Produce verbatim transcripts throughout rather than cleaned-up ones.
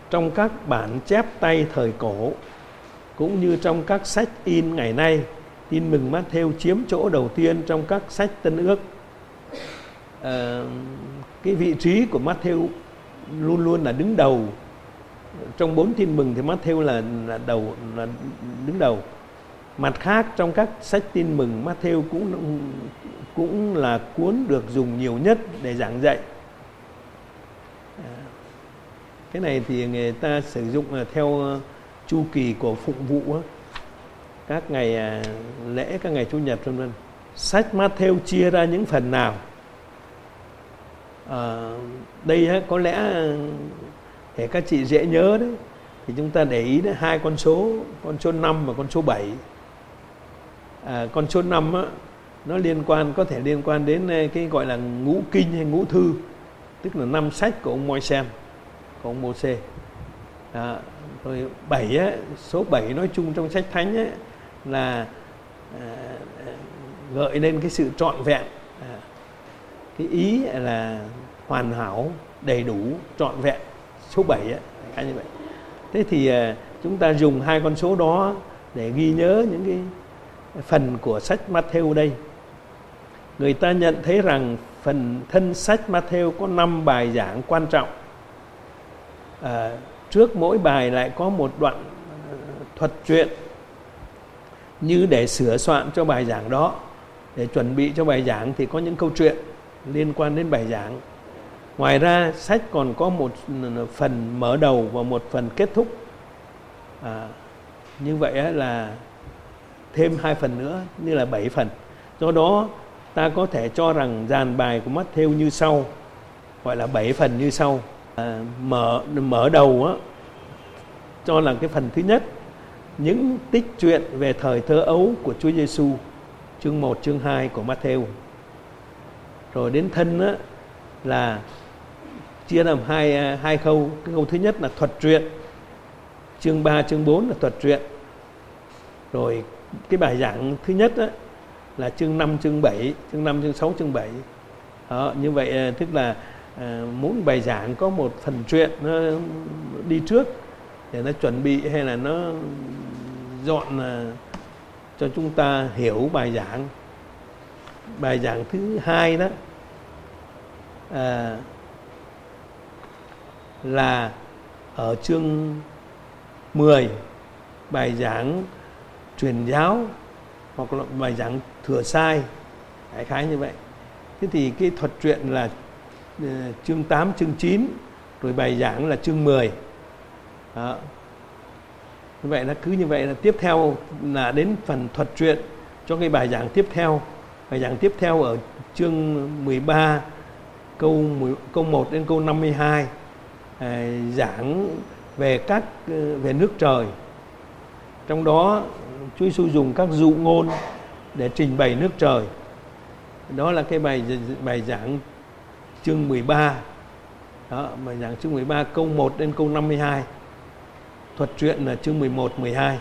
trong các bản chép tay thời cổ cũng như trong các sách in ngày nay, Tin mừng Mát-thêu chiếm chỗ đầu tiên trong các sách Tân Ước. À, cái vị trí của Mát-thêu luôn luôn là đứng đầu. Trong bốn tin mừng thì Mát-thêu là, là đầu là đứng đầu. Mặt khác, trong các sách tin mừng, Mát-thêu cũng cũng là cuốn được dùng nhiều nhất để giảng dạy. À, cái này thì người ta sử dụng theo chu kỳ của phụng vụ, các ngày lễ, các ngày Chủ nhật vân vân. Sách Mát-thêu chia ra những phần nào? À, đây có lẽ để các chị dễ nhớ đấy, thì chúng ta để ý đến hai con số, con số năm và con số bảy. À, con số năm á, nó liên quan, có thể liên quan đến cái gọi là ngũ kinh hay ngũ thư, tức là năm sách của ông Môi-se, của ông Mô-sê. À, rồi bảy á, số bảy nói chung trong sách thánh á, là à, gợi lên cái sự trọn vẹn, à, cái ý là hoàn hảo, đầy đủ, trọn vẹn. Số bảy á, cái như vậy. Thế thì à, chúng ta dùng hai con số đó để ghi nhớ những cái phần của sách Mát-thêu đây. Người ta nhận thấy rằng phần thân sách Mát-thêu có năm bài giảng quan trọng. À, trước mỗi bài lại có một đoạn thuật truyện như để sửa soạn cho bài giảng đó. Để chuẩn bị cho bài giảng thì có những câu chuyện liên quan đến bài giảng. Ngoài ra, sách còn có một phần mở đầu và một phần kết thúc. À, như vậy là thêm hai phần nữa, như là bảy phần. Do đó, ta có thể cho rằng dàn bài của Mát-thêu như sau, gọi là bảy phần như sau. À, mở, mở đầu á, cho là cái phần thứ nhất, những tích truyện về thời thơ ấu của Chúa Giêsu, chương một, chương hai của Mát-thêu. Rồi đến thân á, là chia làm hai, hai khâu. Cái câu thứ nhất là thuật truyện, chương ba, chương bốn là thuật truyện. Rồi cái bài giảng thứ nhất á, là chương năm, chương bảy, chương năm, chương sáu, chương bảy. Đó, như vậy tức là à, mỗi bài giảng có một phần truyện nó đi trước để nó chuẩn bị hay là nó dọn à, cho chúng ta hiểu bài giảng. Bài giảng thứ hai đó à, là ở chương mười, bài giảng truyền giáo hoặc là bài giảng thừa sai, đại khái như vậy. Thế thì cái thuật truyện là uh, chương tám, chương chín, rồi bài giảng là chương mười. Đó. Như vậy là cứ như vậy là tiếp theo là đến phần thuật truyện cho cái bài giảng tiếp theo. Bài giảng tiếp theo ở chương mười ba, câu, câu một đến câu năm mươi hai, à, giảng về các về nước trời. Trong đó Chúa Giêsu dùng các dụ ngôn để trình bày nước trời. Đó là cái bài bài giảng chương mười ba. Đó, bài giảng chương mười ba câu một đến câu năm mươi hai. Thuật truyện là chương mười một, mười hai.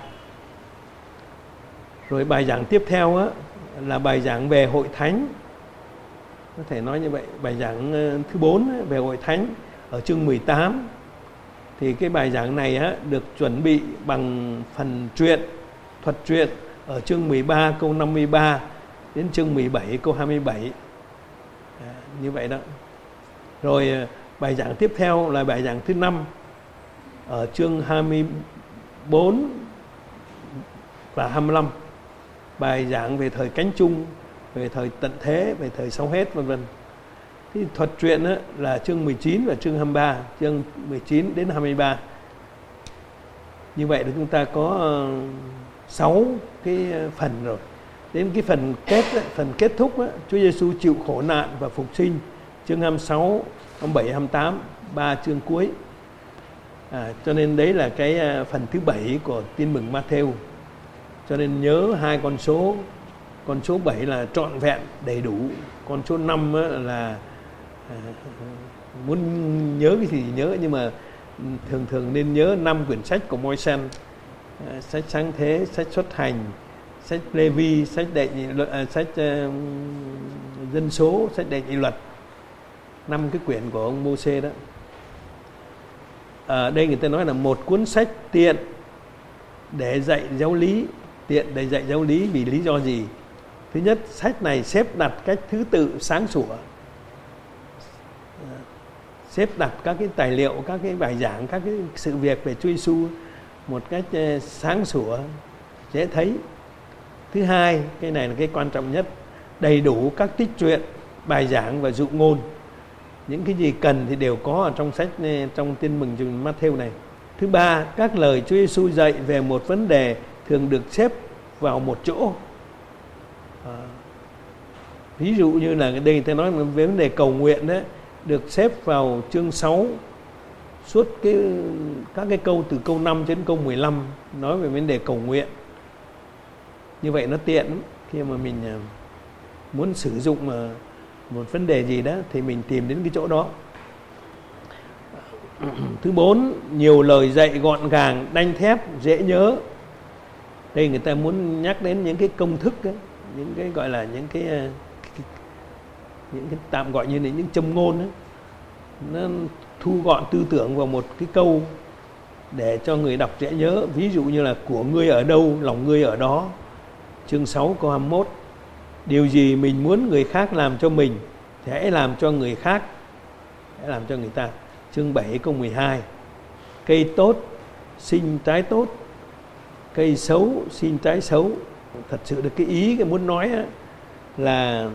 Rồi bài giảng tiếp theo á, là bài giảng về hội thánh. Có thể nói như vậy. Bài giảng thứ bốn á, về hội thánh ở chương mười tám. Thì cái bài giảng này á, được chuẩn bị bằng phần truyện, thuật truyện ở chương mười ba câu năm mươi ba đến chương mười bảy câu hai mươi bảy. À, như vậy đó. Rồi bài giảng tiếp theo là bài giảng thứ năm ở chương hai mươi bốn và hai mươi lăm. Bài giảng về thời cánh chung, về thời tận thế, về thời sau hết vân vân. Thì thuật truyện á, là chương mười chín và chương hai mươi ba, chương mười chín đến hai mươi ba. Như vậy là chúng ta có sáu cái phần rồi. Đến cái phần kết, phần kết thúc á, Chúa Giêsu chịu khổ nạn và phục sinh, chương hai mươi sáu, hai mươi bảy, hai mươi tám, ba chương cuối. À, cho nên đấy là cái phần thứ bảy của Tin mừng Mát-thêu. Cho nên nhớ hai con số. Con số bảy là trọn vẹn, đầy đủ. Con số năm là à, muốn nhớ cái gì nhớ, nhưng mà thường thường nên nhớ năm quyển sách của Môi-se, à, sách Sáng Thế, sách Xuất Hành, sách Lê-vi, sách Đệ Nhị Luật, à, sách uh, Dân Số, sách Đệ Nhị Luật. Năm cái quyển của ông Mô-sê đó. ở đây người ta nói là một cuốn sách tiện để dạy giáo lý. Tiện để dạy giáo lý vì lý do gì? Thứ nhất, sách này xếp đặt cách thứ tự sáng sủa, xếp đặt các cái tài liệu, các cái bài giảng, các cái sự việc về Chúa Giêsu một cách sáng sủa, dễ thấy. Thứ hai, cái này là cái quan trọng nhất, đầy đủ các tích truyện, bài giảng và dụ ngôn. Những cái gì cần thì đều có ở trong sách, trong Tin mừng Truyền Matthew này. Thứ ba, các lời Chúa Giêsu dạy về một vấn đề thường được xếp vào một chỗ. À, ví dụ như là đây người ta nói về vấn đề cầu nguyện đấy, được xếp vào chương sáu, suốt cái các cái câu từ câu năm đến câu mười lăm nói về vấn đề cầu nguyện. Như vậy nó tiện khi mà mình muốn sử dụng một vấn đề gì đó thì mình tìm đến cái chỗ đó. Thứ bốn, nhiều lời dạy gọn gàng, đanh thép, dễ nhớ. Đây người ta muốn nhắc đến những cái công thức ấy, những cái gọi là những cái, cái những cái tạm gọi như là những châm ngôn ấy. Nó thu gọn tư tưởng vào một cái câu để cho người đọc dễ nhớ. Ví dụ như là của ngươi ở đâu, lòng ngươi ở đó. Chương sáu câu hai mươi mốt. Điều gì mình muốn người khác làm cho mình thì hãy làm cho người khác, hãy làm cho người ta. Chương bảy câu mười hai. Cây tốt sinh trái tốt, cây xấu sinh trái xấu. Thật sự được cái ý cái muốn nói là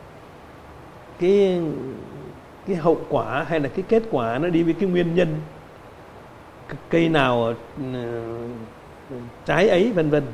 cái cái hậu quả hay là cái kết quả nó đi với cái nguyên nhân. Cây nào trái ấy vân vân.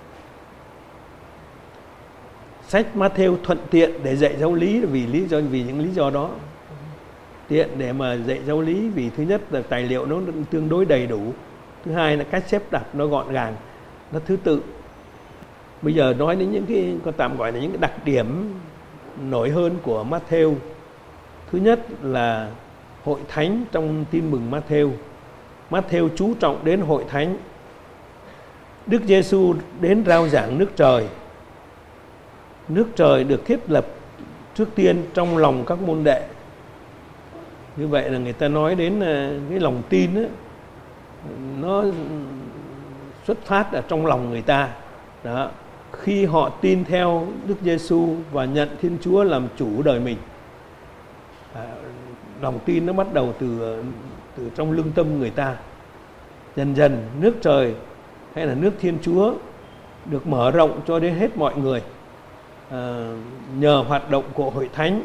Sách Matthew thuận tiện để dạy giáo lý vì lý do vì những lý do đó. Tiện để mà dạy giáo lý vì thứ nhất là tài liệu nó tương đối đầy đủ, thứ hai là cách xếp đặt nó gọn gàng, nó thứ tự. Bây giờ nói đến những cái có tạm gọi là những cái đặc điểm nổi hơn của Matthew. Thứ nhất là hội thánh trong Tin mừng Matthew. Matthew chú trọng đến hội thánh. Đức Giêsu đến rao giảng nước trời. Nước trời được thiết lập trước tiên trong lòng các môn đệ. Như vậy là người ta nói đến cái lòng tin ấy, nó xuất phát ở trong lòng người ta. Đó. Khi họ tin theo Đức Giêsu và nhận Thiên Chúa làm chủ đời mình, à, lòng tin nó bắt đầu từ từ trong lương tâm người ta. Dần dần nước trời hay là nước Thiên Chúa được mở rộng cho đến hết mọi người, à, nhờ hoạt động của hội thánh.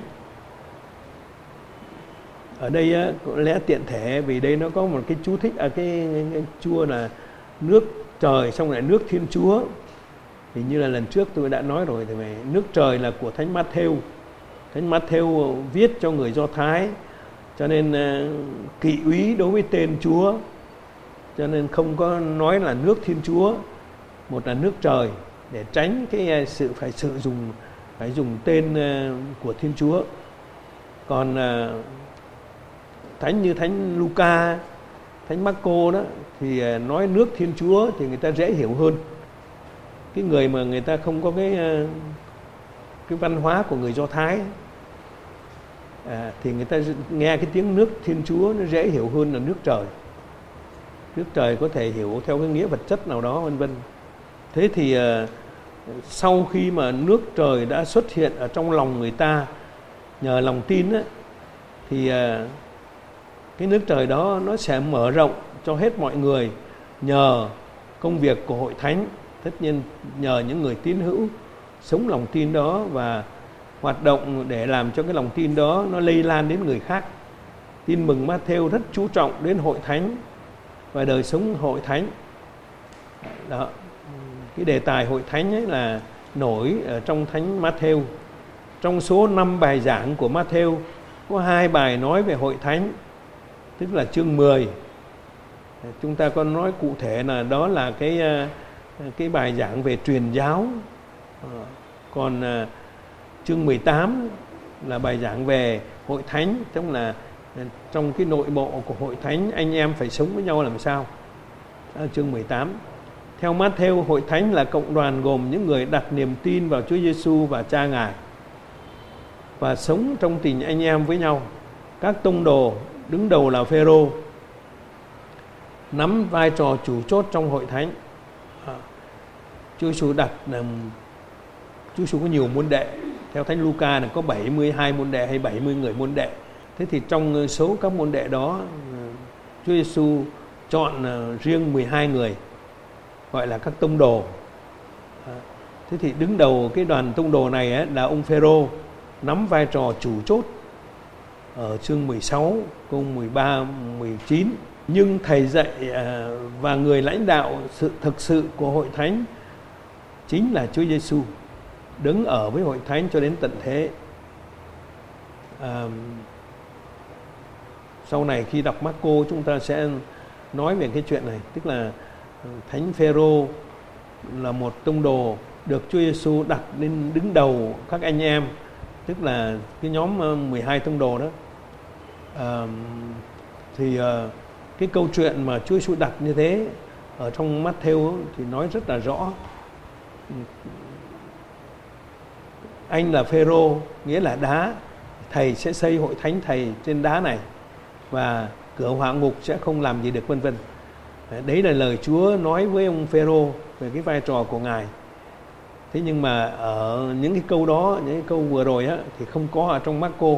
Ở đây á, có lẽ tiện thể vì đây nó có một cái chú thích ở à, cái, cái chua là nước trời xong lại nước Thiên Chúa. Thì như là lần trước tôi đã nói rồi, thì về nước trời là của Thánh Matthew. Thánh Matthew viết cho người Do Thái, cho nên uh, kỵ úy đối với tên Chúa, cho nên không có nói là nước Thiên Chúa, một là nước trời, để tránh cái sự phải sử dụng phải dùng tên uh, của Thiên Chúa. Còn uh, thánh như Thánh Luca, Thánh Marco đó thì uh, nói nước Thiên Chúa thì người ta dễ hiểu hơn. Cái người mà người ta không có cái cái văn hóa của người Do Thái, à, thì người ta nghe cái tiếng nước Thiên Chúa nó dễ hiểu hơn là nước trời. Nước trời có thể hiểu theo cái nghĩa vật chất nào đó vân vân. Thế thì à, sau khi mà nước trời đã xuất hiện ở trong lòng người ta nhờ lòng tin á, thì à, cái nước trời đó nó sẽ mở rộng cho hết mọi người nhờ công việc của hội thánh. Tất nhiên nhờ những người tín hữu sống lòng tin đó và hoạt động để làm cho cái lòng tin đó nó lây lan đến người khác. Tin mừng Matthew rất chú trọng đến hội thánh và đời sống hội thánh. Đó. Cái đề tài hội thánh ấy là nổi ở trong Thánh Matthew. Trong số năm bài giảng của Matthew có hai bài nói về hội thánh, tức là chương mười. Chúng ta có nói cụ thể là đó là cái cái bài giảng về truyền giáo. Còn uh, chương mười tám là bài giảng về hội thánh, tức là trong cái nội bộ của hội thánh anh em phải sống với nhau làm sao. Đó, chương mười tám. Theo Matthew, hội thánh là cộng đoàn gồm những người đặt niềm tin vào Chúa Giêsu và Cha Ngài và sống trong tình anh em với nhau. Các tông đồ, đứng đầu là Phêrô, nắm vai trò chủ chốt trong hội thánh. À, Chúa Giêsu đặt là Chúa Giêsu có nhiều môn đệ. Theo Thánh Luca là có bảy mươi hai môn đệ hay bảy mươi người môn đệ. Thế thì trong số các môn đệ đó, Chúa Giêsu chọn riêng mười hai người gọi là các tông đồ. À, thế thì đứng đầu cái đoàn tông đồ này ấy, là ông Phêrô, nắm vai trò chủ chốt ở chương mười sáu câu mười ba mười chín. Nhưng thầy dạy và người lãnh đạo sự thực sự của hội thánh chính là Chúa Giêsu, đứng ở với hội thánh cho đến tận thế. À, sau này khi đọc Mác-cô chúng ta sẽ nói về cái chuyện này, tức là Thánh Phêrô là một tông đồ được Chúa Giêsu đặt lên đứng đầu các anh em, tức là cái nhóm mười hai tông đồ đó. À, thì cái câu chuyện mà Chúa Giêsu đặt như thế ở trong Mát-thêu thì nói rất là rõ. Anh là Phêrô, nghĩa là đá, thầy sẽ xây hội thánh thầy trên đá này và cửa hỏa ngục sẽ không làm gì được, vân vân. Đấy là lời Chúa nói với ông Phêrô về cái vai trò của Ngài. Thế nhưng mà ở những cái câu đó, những cái câu vừa rồi á, thì không có ở trong Mác-cô.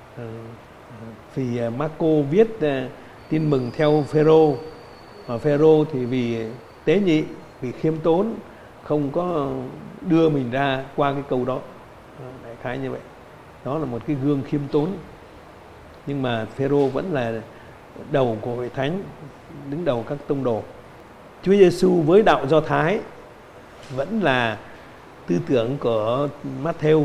Vì Mác-cô viết tin mừng theo Phêrô, và Phêrô thì vì tế nhị, vì khiêm tốn, không có đưa mình ra qua cái câu đó. Đại khái như vậy. Đó là một cái gương khiêm tốn. Nhưng mà Phêrô vẫn là đầu của hội thánh, đứng đầu các tông đồ. Chúa Giêsu với đạo Do Thái vẫn là tư tưởng của Mát-thêu.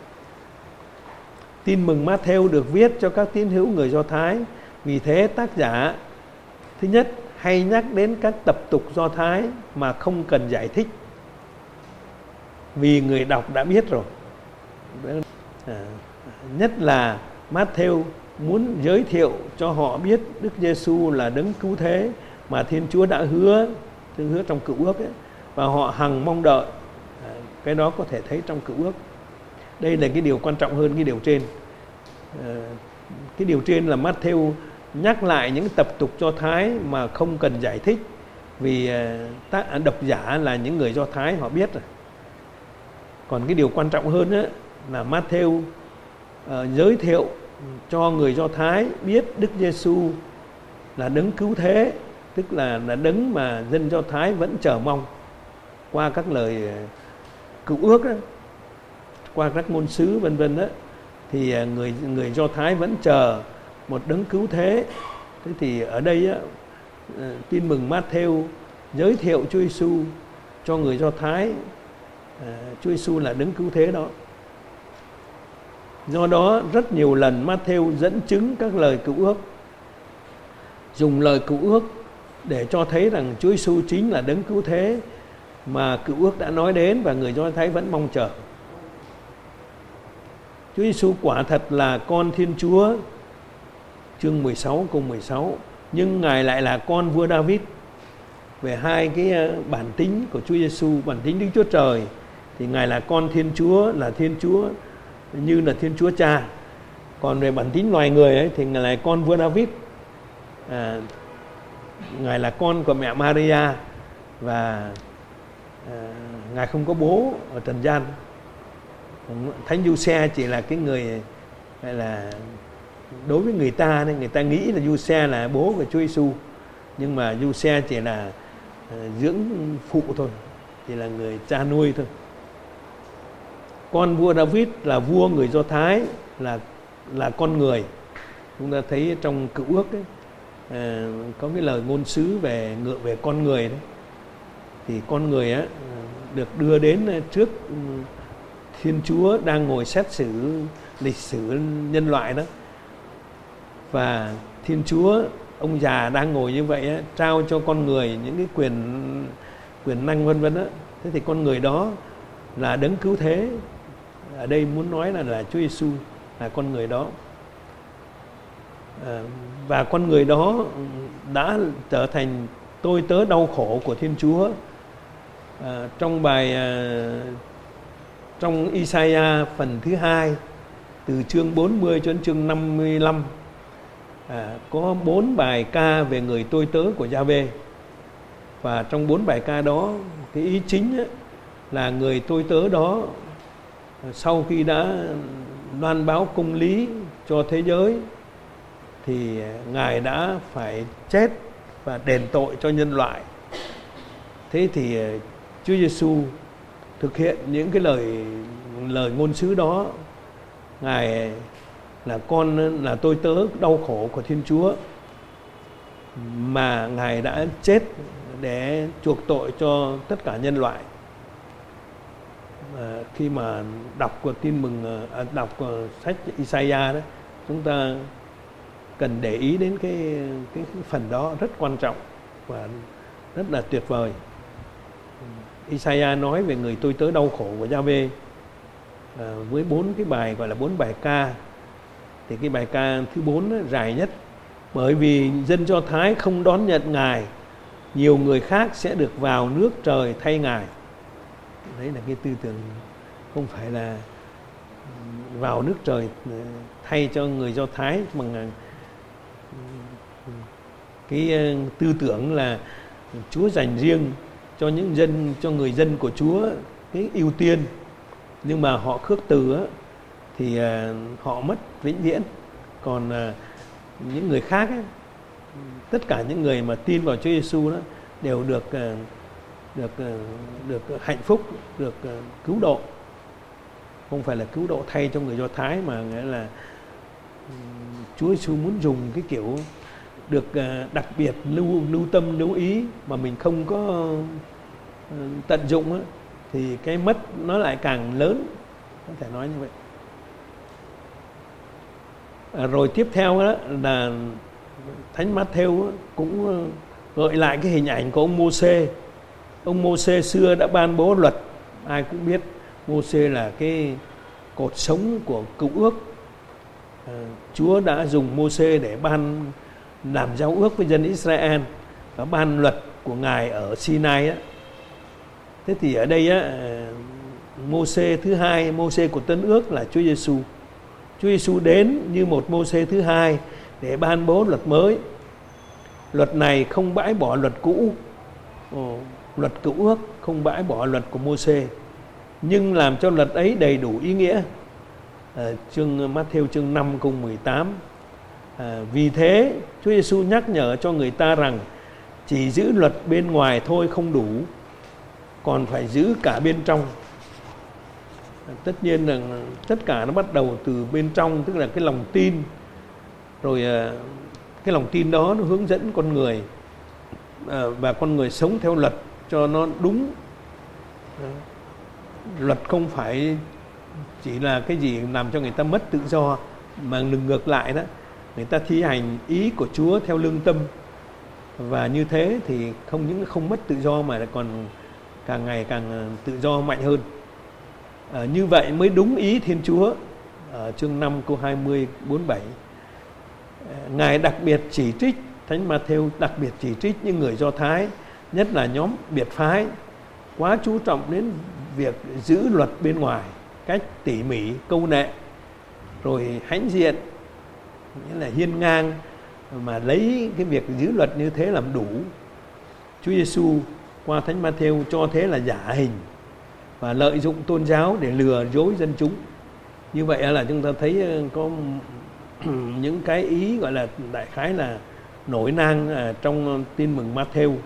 Tin mừng Mát-thêu được viết cho các tín hữu người Do Thái. Vì thế tác giả thứ nhất hay nhắc đến các tập tục Do Thái mà không cần giải thích, vì người đọc đã biết rồi. À, nhất là Mát-thêu muốn giới thiệu cho họ biết Đức Giêsu là đấng cứu thế mà Thiên Chúa đã hứa, Thiên hứa trong Cựu Ước ấy, và họ hằng mong đợi. À, cái đó có thể thấy trong Cựu Ước. Đây là cái điều quan trọng hơn cái điều trên. À, cái điều trên là Mát-thêu nhắc lại những tập tục Do Thái mà không cần giải thích, vì tác độc giả là những người Do Thái, họ biết rồi. Còn cái điều quan trọng hơn ấy, là Mát-thêu uh, giới thiệu cho người Do Thái biết Đức Giêsu là đấng cứu thế, tức là là đấng mà dân Do Thái vẫn chờ mong qua các lời Cựu Ước đó, qua các ngôn sứ vân vân đó, thì người người Do Thái vẫn chờ một đấng cứu thế. Thế thì ở đây á, tin mừng Mát-thêu giới thiệu Chúa Giêsu cho người Do Thái, à, Chúa Giêsu là đấng cứu thế đó. Do đó rất nhiều lần Mát-thêu dẫn chứng các lời Cựu Ước, dùng lời Cựu Ước để cho thấy rằng Chúa Giêsu chính là đấng cứu thế mà Cựu Ước đã nói đến và người Do Thái vẫn mong chờ. Chúa Giêsu quả thật là con Thiên Chúa, chương mười sáu câu mười sáu, nhưng Ngài lại là con vua David. Về hai cái bản tính của Chúa Giêsu, bản tính Đức Chúa Trời, thì Ngài là con Thiên Chúa, là Thiên Chúa như là Thiên Chúa Cha. Còn về bản tính loài người ấy, thì Ngài là con vua David. À, Ngài là con của mẹ Maria và à, Ngài không có bố ở trần gian. Thánh Giuse chỉ là cái người gọi là đối với người ta nên người ta nghĩ là Giuse là bố của Chúa Giêsu, nhưng mà Giuse chỉ là uh, dưỡng phụ thôi, chỉ là người cha nuôi thôi. Con vua David là vua người Do Thái, là là con người. Chúng ta thấy trong Cựu Ước đấy, uh, có cái lời ngôn sứ về ngựa về con người đấy, thì con người á được đưa đến trước Thiên Chúa đang ngồi xét xử lịch sử nhân loại đó, và Thiên Chúa ông già đang ngồi như vậy á, trao cho con người những cái quyền quyền năng vân vân á. Thế thì con người đó là đấng cứu thế. Ở đây muốn nói là là Chúa Giêsu là con người đó, à, và con người đó đã trở thành tôi tớ đau khổ của Thiên Chúa. À, trong bài à, trong Isaiah phần thứ hai từ chương bốn mươi cho đến chương năm mươi lăm, à, có bốn bài ca về người tôi tớ của Giê-hô-va. Và trong bốn bài ca đó, cái ý chính ấy, là người tôi tớ đó sau khi đã loan báo công lý cho thế giới thì Ngài đã phải chết và đền tội cho nhân loại. Thế thì Chúa Giêsu thực hiện những cái lời lời ngôn sứ đó. Ngài là con, là tôi tớ đau khổ của Thiên Chúa, mà Ngài đã chết để chuộc tội cho tất cả nhân loại. À, khi mà đọc của tin mừng, à, đọc của sách Isaiah đó, chúng ta cần để ý đến cái, cái, cái phần đó rất quan trọng và rất là tuyệt vời. Isaiah nói về người tôi tớ đau khổ của Giê-hô-va à, với bốn cái bài gọi là bốn bài ca. Thì cái bài ca thứ bốn dài nhất, bởi vì dân Do Thái không đón nhận Ngài, nhiều người khác sẽ được vào nước trời thay Ngài. Đấy là cái tư tưởng, không phải là vào nước trời thay cho người Do Thái, mà cái tư tưởng là Chúa dành riêng cho những dân, cho người dân của Chúa cái ưu tiên, nhưng mà họ khước từ á, thì họ mất vĩnh viễn. Còn những người khác ấy, tất cả những người mà tin vào Chúa Giêsu đó đều được được được hạnh phúc, được cứu độ. Không phải là cứu độ thay cho người Do Thái, mà nghĩa là Chúa Giêsu muốn dùng cái kiểu được đặc biệt lưu lưu tâm lưu ý mà mình không có tận dụng á, thì cái mất nó lại càng lớn, có thể nói như vậy. À, rồi tiếp theo đó là Thánh Mát-thêu cũng gợi lại cái hình ảnh của ông Mô-sê. Ông Mô-sê xưa đã ban bố luật, ai cũng biết Mô-sê là cái cột sống của cựu ước. À, Chúa đã dùng Mô-sê để ban làm giao ước với dân Israel và ban luật của Ngài ở Sinai á. Thế thì ở đây á, Mô-sê thứ hai, Mô-sê của Tân ước là Chúa Giêsu. Chúa Giêsu đến như một Mô-sê thứ hai để ban bố luật mới. Luật này không bãi bỏ luật cũ, Ồ, luật cựu ước không bãi bỏ luật của Mô-sê, nhưng làm cho luật ấy đầy đủ ý nghĩa. À, chương Mát-thêu chương năm câu mười tám. À, vì thế Chúa Giêsu nhắc nhở cho người ta rằng chỉ giữ luật bên ngoài thôi không đủ, còn phải giữ cả bên trong. À, tất nhiên là tất cả nó bắt đầu từ bên trong, tức là cái lòng tin. Rồi à, cái lòng tin đó nó hướng dẫn con người, à, và con người sống theo luật cho nó đúng. À, luật không phải chỉ là cái gì làm cho người ta mất tự do, mà ngược lại đó, người ta thi hành ý của Chúa theo lương tâm, và như thế thì không những không mất tự do mà còn càng ngày càng tự do mạnh hơn. À, như vậy mới đúng ý Thiên Chúa. Ở chương năm câu hai mươi bốn mươi bảy, Ngài đặc biệt chỉ trích, Thánh Mát-thêu đặc biệt chỉ trích những người Do Thái, nhất là nhóm biệt phái, quá chú trọng đến việc giữ luật bên ngoài cách tỉ mỉ, câu nệ, rồi hãnh diện, nghĩa là hiên ngang, mà lấy cái việc giữ luật như thế làm đủ. Chúa Giêsu qua Thánh Mát-thêu cho thế là giả hình và lợi dụng tôn giáo để lừa dối dân chúng. Như vậy là chúng ta thấy có những cái ý gọi là đại khái là nổi nang trong tin mừng Mát-thêu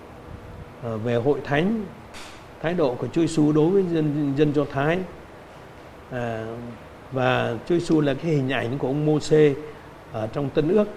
về hội thánh, thái độ của Chúa Giêsu đối với dân dân Do Thái. À, và Chúa Giêsu là cái hình ảnh của ông Mô-sê ở trong Tân ước.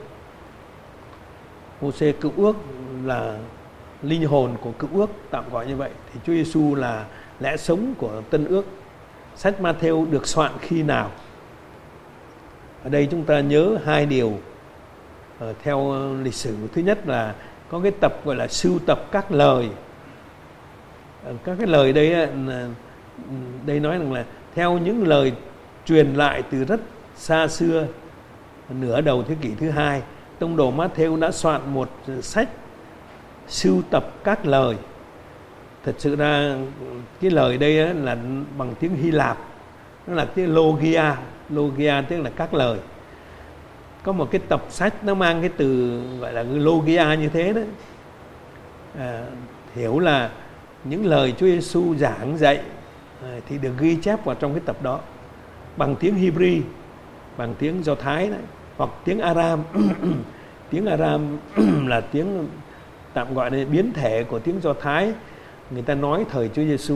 Mô-sê cựu ước là linh hồn của cựu ước, tạm gọi như vậy. Thì Chúa Giêsu là lẽ sống của Tân ước. Sách Mát-thêu được soạn khi nào? Ở đây chúng ta nhớ hai điều uh, theo lịch sử. Thứ nhất là có cái tập gọi là sưu tập các lời. Uh, các cái lời đây uh, đây nói rằng là theo những lời truyền lại từ rất xa xưa, nửa đầu thế kỷ thứ hai, tông đồ Mát-thêu đã soạn một sách sưu tập các lời. Thật sự ra cái lời đây là bằng tiếng Hy Lạp, nó là tiếng logia, logia tức là các lời. có một cái tập sách nó mang cái từ gọi là logia như thế đấy, à, hiểu là những lời Chúa Giêsu giảng dạy à, thì được ghi chép vào trong cái tập đó bằng tiếng Hebrew, bằng tiếng Do Thái đấy, hoặc tiếng Aram. Tiếng Aram là tiếng tạm gọi là biến thể của tiếng Do Thái, người ta nói thời Chúa Giêsu.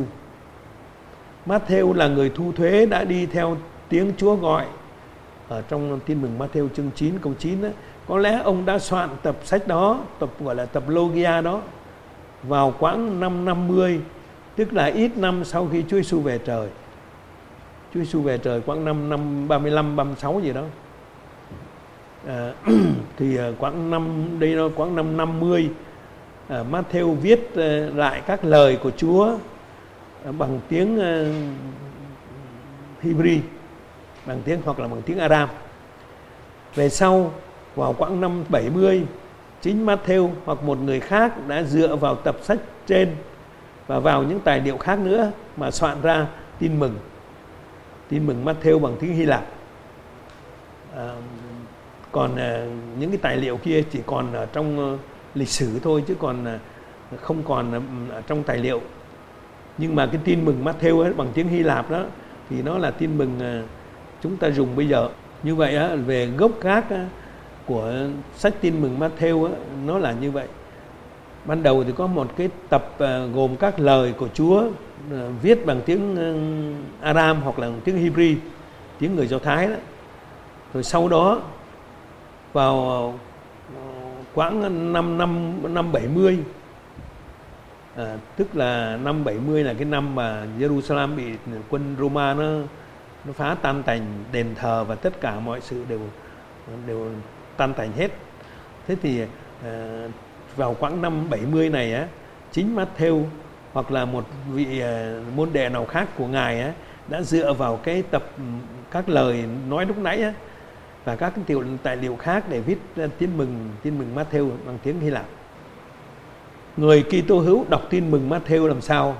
Matthew là người thu thuế đã đi theo tiếng Chúa gọi. Ở trong Tin mừng Matthew chương chín câu chín đó, có lẽ ông đã soạn tập sách đó, tập gọi là tập Logia đó, vào quãng năm năm mươi, tức là ít năm sau khi Chúa Giêsu về trời. Chúa Giêsu về trời quãng năm năm ba mươi lăm ba mươi sáu gì đó. À, thì quãng năm đây nó quãng năm năm mươi, à, Matthew viết uh, lại các lời của Chúa uh, bằng tiếng uh, Hebrew, bằng tiếng hoặc là bằng tiếng Aram. Về sau vào quãng năm bảy mươi, chính Matthew hoặc một người khác đã dựa vào tập sách trên và vào những tài liệu khác nữa mà soạn ra tin mừng. Tin mừng Matthew bằng tiếng Hy Lạp. À, còn à, những cái tài liệu kia chỉ còn ở trong uh, lịch sử thôi, chứ còn uh, không còn uh, ở trong tài liệu. Nhưng mà cái tin mừng Matthew ấy, bằng tiếng Hy Lạp đó thì nó là tin mừng uh, chúng ta dùng bây giờ. Như vậy á, về gốc gác á, của sách tin mừng Matthew á, nó là như vậy. Ban đầu thì có một cái tập uh, gồm các lời của Chúa uh, viết bằng tiếng uh, Aram hoặc là tiếng Hebrew, tiếng người Do Thái đó. Rồi sau đó vào uh, quãng năm năm năm bảy mươi, à, tức là năm bảy mươi là cái năm mà Jerusalem bị quân Roma nó nó phá tan tành đền thờ và tất cả mọi sự đều đều tan tành hết. Thế thì à, vào quãng năm bảy mươi này á, chính Matthew hoặc là một vị à, môn đệ nào khác của ngài á, đã dựa vào cái tập các lời nói lúc nãy á, và các cái tài liệu khác để viết tin mừng tin mừng Matthew bằng tiếng Hy Lạp. Người Kitô hữu đọc tin mừng Matthew làm sao?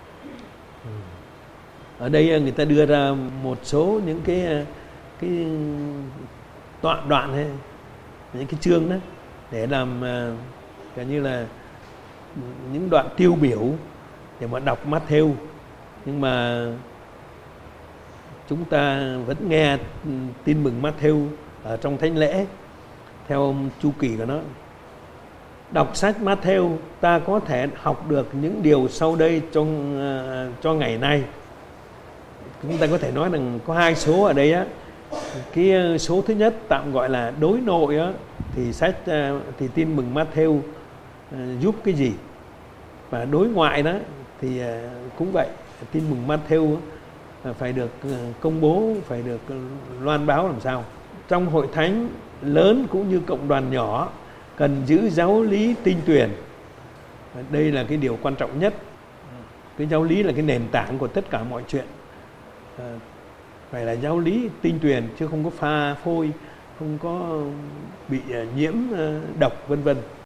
Ở đây người ta đưa ra một số những cái cái đoạn đoạn hay những cái chương đó để làm gần như là những đoạn tiêu biểu để mà đọc Matthew. Nhưng mà chúng ta vẫn nghe tin mừng Matthew ở trong thánh lễ theo chu kỳ của nó. Đọc sách Matthew, ta có thể học được những điều sau đây trong uh, cho ngày nay. Chúng ta có thể nói rằng có hai số ở đây á. Cái số thứ nhất tạm gọi là đối nội á, thì sách uh, thì tin mừng Matthew uh, giúp cái gì? Và đối ngoại đó thì uh, cũng vậy, tin mừng Matthew uh, phải được uh, công bố, phải được uh, loan báo làm sao. Trong hội thánh lớn cũng như cộng đoàn nhỏ cần giữ giáo lý tinh tuyền. Đây là cái điều quan trọng nhất. Cái giáo lý là cái nền tảng của tất cả mọi chuyện. À, phải là giáo lý tinh tuyền chứ không có pha phôi, không có bị nhiễm độc vân vân.